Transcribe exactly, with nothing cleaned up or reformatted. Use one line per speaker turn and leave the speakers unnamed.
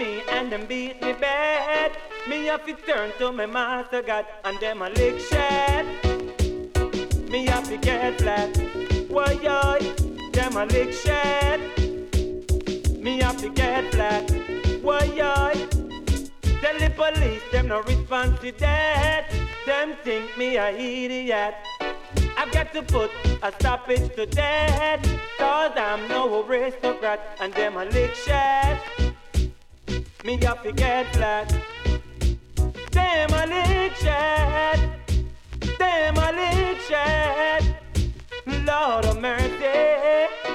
me and them beat me bad. Me have to turn to my master God and them a lick shed. Me have to get flat. Why yo? Them a lick shed. Me have to get flat. Why yo? Tell the police them no respond to that. Them think me a idiot. I've got to put a stoppage to that. Cause I'm no aristocrat and them a lick shed. Me have to get flat. Them a lick shed. Them a lick shed. Lord of mercy.